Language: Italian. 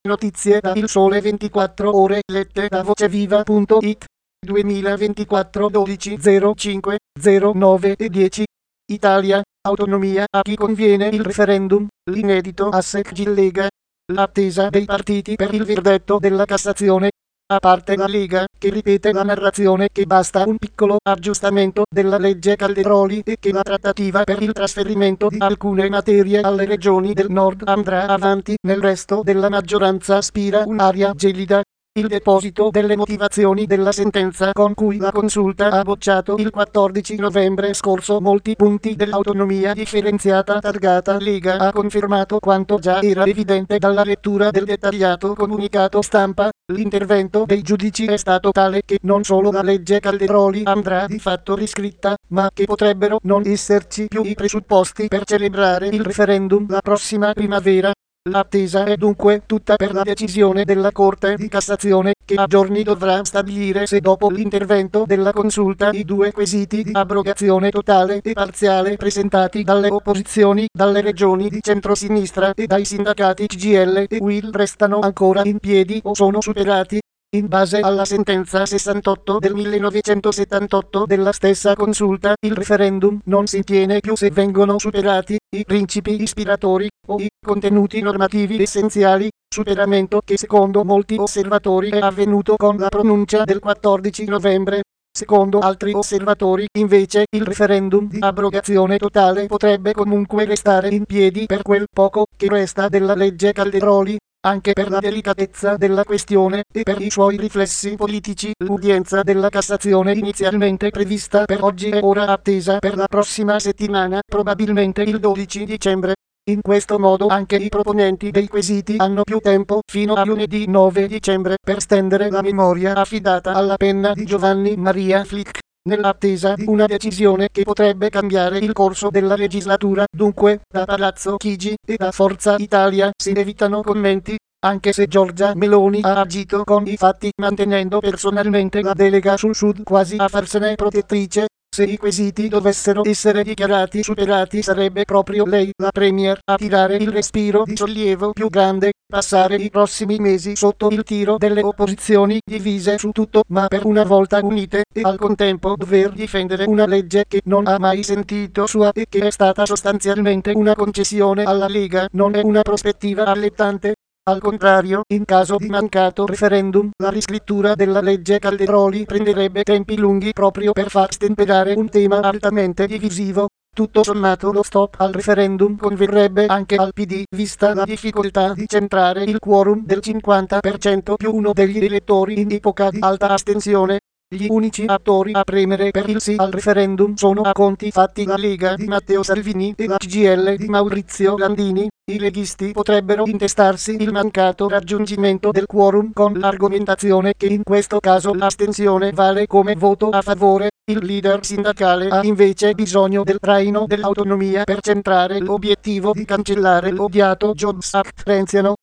Notizie da Il Sole 24 Ore lette da voceviva.it 2024 12 05 09 e 10. Italia, autonomia a chi conviene il referendum, l'inedito a Secgil Lega. L'attesa dei partiti per il verdetto della Cassazione. A parte la Lega, che ripete la narrazione che basta un piccolo aggiustamento della legge Calderoli e che la trattativa per il trasferimento di alcune materie alle regioni del nord andrà avanti, nel resto della maggioranza spira un'aria gelida. Il deposito delle motivazioni della sentenza con cui la Consulta ha bocciato il 14 novembre scorso molti punti dell'autonomia differenziata targata Lega ha confermato quanto già era evidente dalla lettura del dettagliato comunicato stampa. L'intervento dei giudici è stato tale che non solo la legge Calderoli andrà di fatto riscritta, ma che potrebbero non esserci più i presupposti per celebrare il referendum la prossima primavera. L'attesa è dunque tutta per la decisione della Corte di Cassazione, che a giorni dovrà stabilire se dopo l'intervento della Consulta i due quesiti di abrogazione totale e parziale presentati dalle opposizioni, dalle regioni di centrosinistra e dai sindacati CGIL e UIL restano ancora in piedi o sono superati. In base alla sentenza 68 del 1978 della stessa Consulta, il referendum non si tiene più se vengono superati i principi ispiratori o i contenuti normativi essenziali, superamento che secondo molti osservatori è avvenuto con la pronuncia del 14 novembre. Secondo altri osservatori, invece, il referendum di abrogazione totale potrebbe comunque restare in piedi per quel poco che resta della legge Calderoli. Anche per la delicatezza della questione e per i suoi riflessi politici, l'udienza della Cassazione inizialmente prevista per oggi è ora attesa per la prossima settimana, probabilmente il 12 dicembre. In questo modo anche i proponenti dei quesiti hanno più tempo, fino a lunedì 9 dicembre, per stendere la memoria affidata alla penna di Giovanni Maria Flick. Nell'attesa di una decisione che potrebbe cambiare il corso della legislatura, dunque, da Palazzo Chigi e da Forza Italia si evitano commenti, anche se Giorgia Meloni ha agito con i fatti mantenendo personalmente la delega sul Sud quasi a farsene protettrice. Se i quesiti dovessero essere dichiarati superati sarebbe proprio lei, la Premier, a tirare il respiro di sollievo più grande, passare i prossimi mesi sotto il tiro delle opposizioni divise su tutto ma per una volta unite, e al contempo dover difendere una legge che non ha mai sentito sua e che è stata sostanzialmente una concessione alla Lega, non è una prospettiva allettante. Al contrario, in caso di mancato referendum, la riscrittura della legge Calderoli prenderebbe tempi lunghi proprio per far stemperare un tema altamente divisivo. Tutto sommato lo stop al referendum converrebbe anche al PD, vista la difficoltà di centrare il quorum del 50% più uno degli elettori in epoca di alta astensione. Gli unici attori a premere per il sì al referendum sono a conti fatti la Lega di Matteo Salvini e la CGIL di Maurizio Landini. I leghisti potrebbero intestarsi il mancato raggiungimento del quorum con l'argomentazione che in questo caso l'astensione vale come voto a favore. Il leader sindacale ha invece bisogno del traino dell'autonomia per centrare l'obiettivo di cancellare l'odiato Jobs Act renziano.